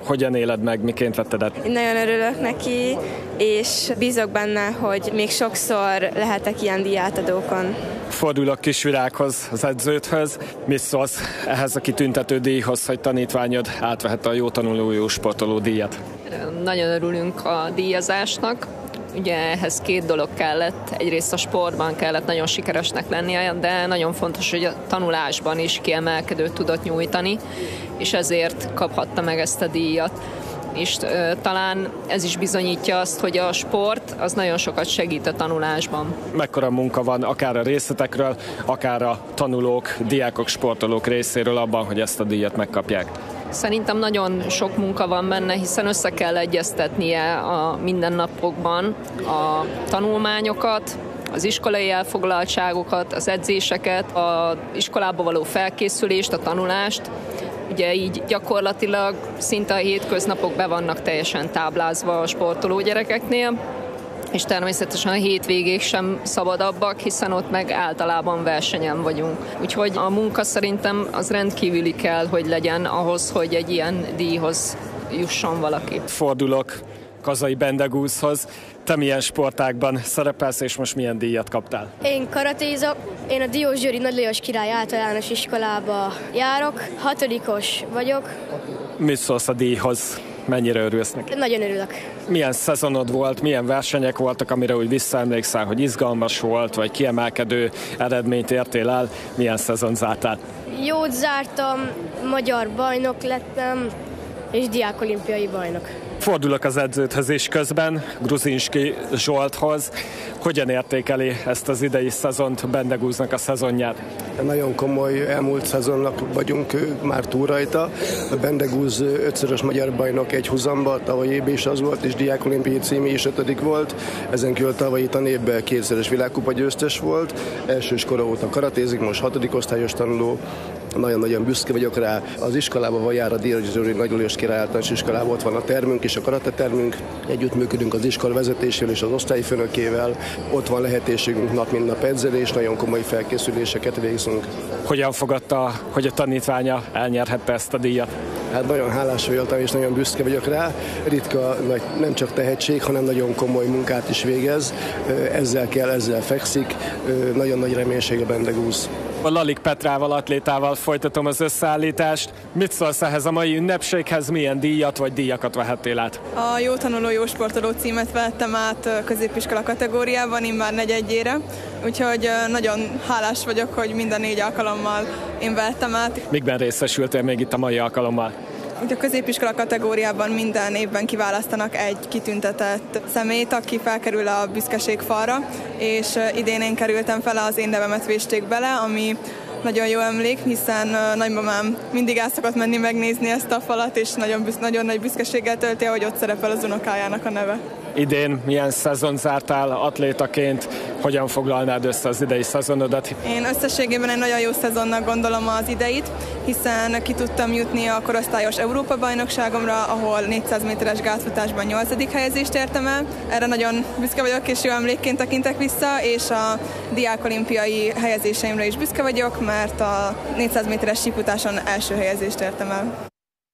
hogyan éled meg, miként vetted át? Én nagyon örülök neki, és bízok benne, hogy még sokszor lehetek ilyen díjátadókon. Fordulok Kisvirághoz, az edződhöz. Mit szólsz ehhez a kitüntető díjhoz, hogy tanítványod átvehette a jó tanuló, jó sportoló díjat? Nagyon örülünk a díjazásnak. Ugye ehhez két dolog kellett. Egyrészt a sportban kellett nagyon sikeresnek lennie, de nagyon fontos, hogy a tanulásban is kiemelkedőt tudott nyújtani, és ezért kaphatta meg ezt a díjat. És ö, talán ez is bizonyítja azt, hogy a sport az nagyon sokat segít a tanulásban. Mekkora munka van akár a részletekről, akár a tanulók, diákok, sportolók részéről abban, hogy ezt a díjat megkapják? Szerintem nagyon sok munka van benne, hiszen össze kell egyeztetnie a mindennapokban a tanulmányokat, az iskolai elfoglaltságokat, az edzéseket, az iskolába való felkészülést, a tanulást. Ugye így gyakorlatilag szinte a hétköznapok be vannak teljesen táblázva a sportoló gyerekeknél, és természetesen a hétvégék sem szabadabbak, hiszen ott meg általában versenyen vagyunk. Úgyhogy a munka szerintem az rendkívüli kell, hogy legyen ahhoz, hogy egy ilyen díjhoz jusson valaki. Fordulok Kazai Bendegúzhoz. Te milyen sportágban szerepelsz, és most milyen díjat kaptál? Én karatézok, én a Diós Győri Nagy Lajos Király általános iskolába járok, hatodikos vagyok. Mit szólsz a díjhoz? Mennyire örülsz neki? Nagyon örülök. Milyen szezonod volt, milyen versenyek voltak, amire úgy visszaemlékszel, hogy izgalmas volt, vagy kiemelkedő eredményt értél el? Milyen szezon zártál? Jót zártam, magyar bajnok lettem, és diákolimpiai bajnok. Fordulok az edződhöz is közben, Gruzinski Zsolthoz. Hogyan értékeli ezt az idei szezont, Bendegúznak a szezonját? Nagyon komoly elmúlt szezonnak vagyunk már túl rajta. A Bendegúz ötszörös magyar bajnok egy húzamba, tavaly évben is az volt, és diákolimpiai című is ötödik volt. Ezen kívül tavalyi tanévben kétszeres világkupa győztes volt. Elsős kora óta karatézik, most hatodik osztályos tanuló. Nagyon-nagyon büszke vagyok rá. Az iskolában, ahol jár a Diós Győri Nagy Lajos Király általános iskolában, ott van a termünk és a karatetermünk. Együtt működünk az iskola vezetésével és az osztályfőnökével. Ott van lehetőségünk nap mint nap edzeni, és nagyon komoly felkészüléseket végzünk. Hogyan fogadta, hogy a tanítványa elnyerhette ezt a díjat? Hát nagyon hálás voltam, és nagyon büszke vagyok rá. Ritka, nem csak tehetség, hanem nagyon komoly munkát is végez. Ezzel kell, ezzel fekszik. Nagyon nagy reménység a Bendegúz. A Lalik Petrával, atlétával folytatom az összeállítást. Mit szólsz ehhez a mai ünnepséghez? Milyen díjat vagy díjakat vehettél át? A jó tanuló, jó sportoló címet vettem át középiskola kategóriában, immár negyedjére. Úgyhogy nagyon hálás vagyok, hogy minden négy alkalommal én vettem át. Mikben részesültél még itt a mai alkalommal? A középiskola kategóriában minden évben kiválasztanak egy kitüntetett személyt, aki felkerül a büszkeség falra, és idén én kerültem fel, az én nevemet vésték bele, ami nagyon jó emlék, hiszen nagymamám mindig el szokott menni megnézni ezt a falat, és nagyon, nagyon nagy büszkeséggel tölti, hogy ott szerepel az unokájának a neve. Idén milyen szezon zártál atlétaként, hogyan foglalnád össze az idei szezonodat? Én összességében egy nagyon jó szezonnak gondolom az ideit, hiszen ki tudtam jutni a korosztályos Európa-bajnokságomra, ahol négyszáz méteres gázfutásban nyolcadik helyezést értem el. Erre nagyon büszke vagyok, és jó emlékként tekintek vissza, és a diákolimpiai helyezéseimre is büszke vagyok, mert a négyszáz méteres sífutáson első helyezést értem el.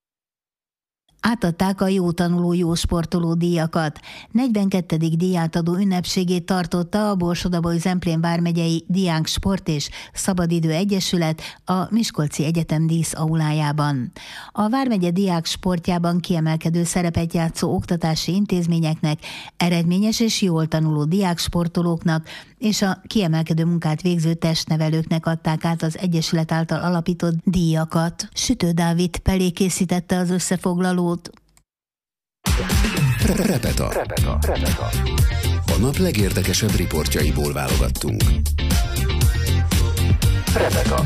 Átadták a jó tanuló, jó sportoló díjakat. negyvenkettedik díjátadó ünnepségét tartotta a Borsod-Abaúj-Zemplén vármegyei Diák Sport és Szabadidő Egyesület a Miskolci Egyetem dísz aulájában. A vármegye diák sportjában kiemelkedő szerepet játszó oktatási intézményeknek, eredményes és jól tanuló diáksportolóknak és a kiemelkedő munkát végző testnevelőknek adták át az Egyesület által alapított díjakat. Sütő Dávid Pelé készítette az összefoglalót. Repeta. Repeta. Repeta. A nap legérdekesebb riportjaiból válogattunk. Repeta.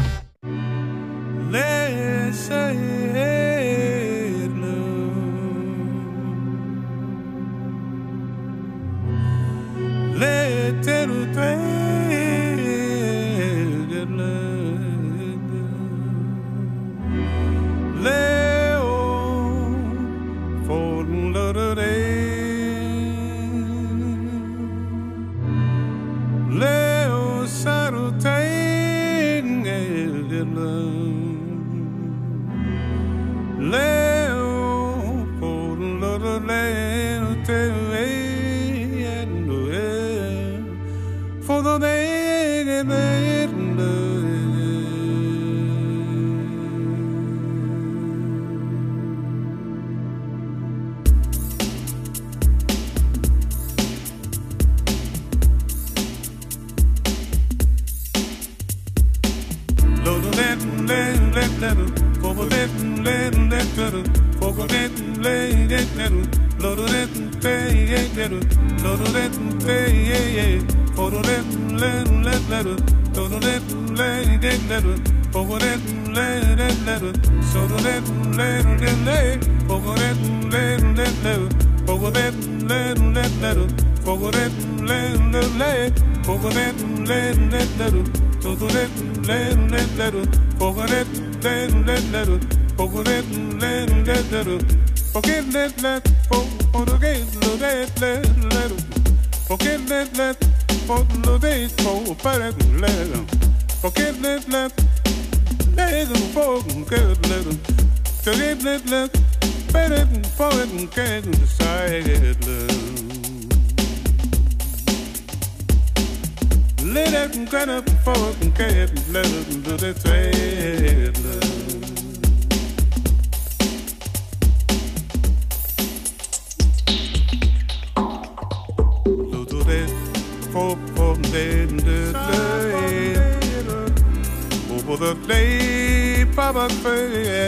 Leo Saruteng Leo for the day and the forget that let for the game let let let forget that let for the days for parent let forget that let let for get let forget that let parent for it can decide let it kind of for get let do the trade for for the over the day papa fair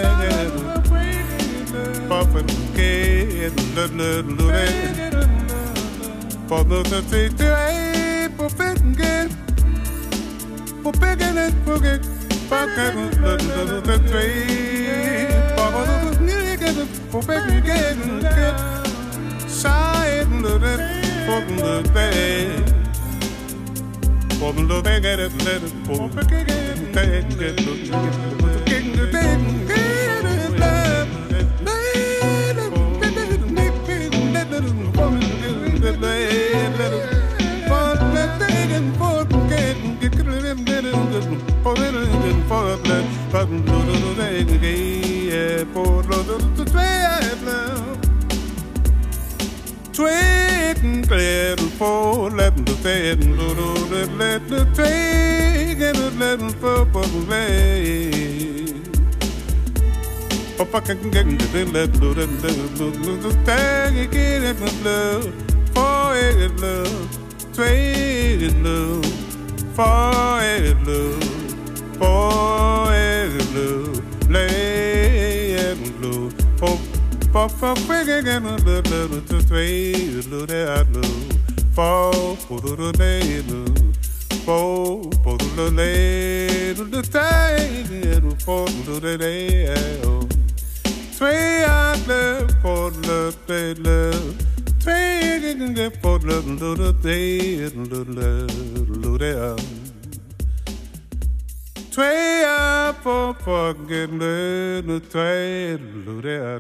papa get the the for the take the for get for picking it forget papa the the trade papa the get for picking get side the for the day for the day get it let it for the get it get it Tweet and clear for let the ten let let the take and let them for play. Papa can get the let do the the tag again and love for it love tweet it love for it love for it love lay and love for Papa picking and a little to trade, little that low. Fall for the day, fall for the day, the time, fall for the day. Trade out love for the day, love. Trade for the little day, little day. Trade out for forgetting the trade, little day.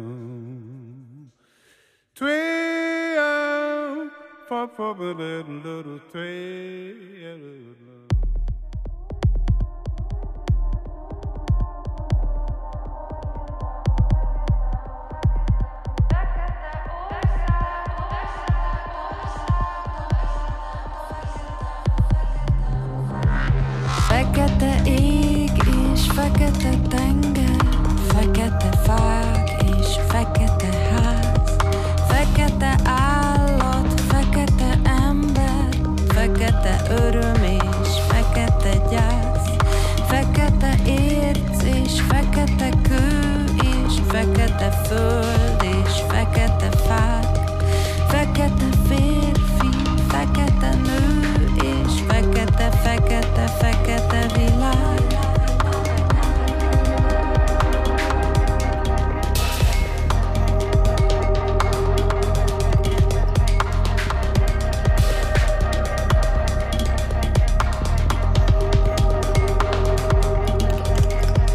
Trade out for forgetting little trade. Fekete ég és fekete tenger, fekete fák és fekete ház, fekete állat, fekete ember, fekete öröm és fekete gyász, fekete érc és fekete kő és fekete föld és fekete fák, fekete férfi, fekete nő és fekete, fekete, fekete világ.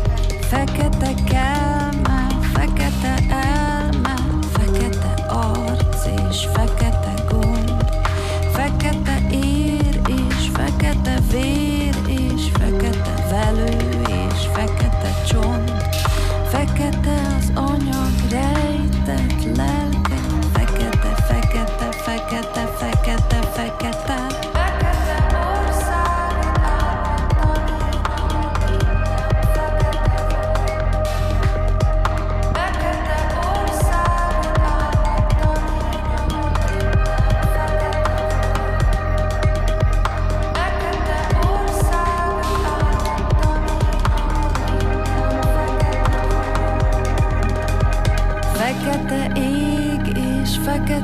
Fekete kelme, fekete elme, fekete arc,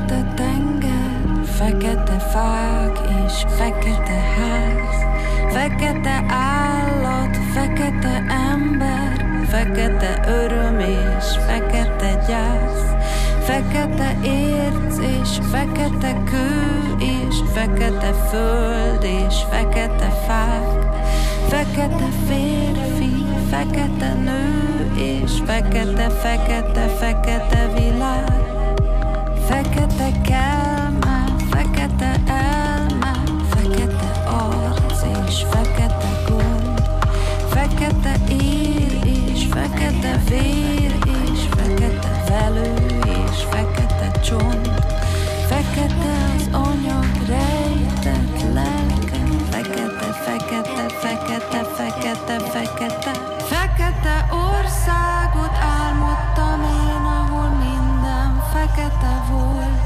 fekete tenger, fekete fák és fekete ház, fekete állat, fekete ember, fekete öröm és fekete gyász, fekete érc és fekete kő és fekete föld és fekete fák, fekete férfi, fekete nő és fekete, fekete, fekete világ, fekete kelme, fekete elme, fekete arc és fekete gond, fekete ér és fekete vér és fekete velő és fekete csont, fekete az anyag rejtett lelke, fekete, fekete, fekete, fekete, fekete, fekete országot álmodtam én, ahol minden fekete volt.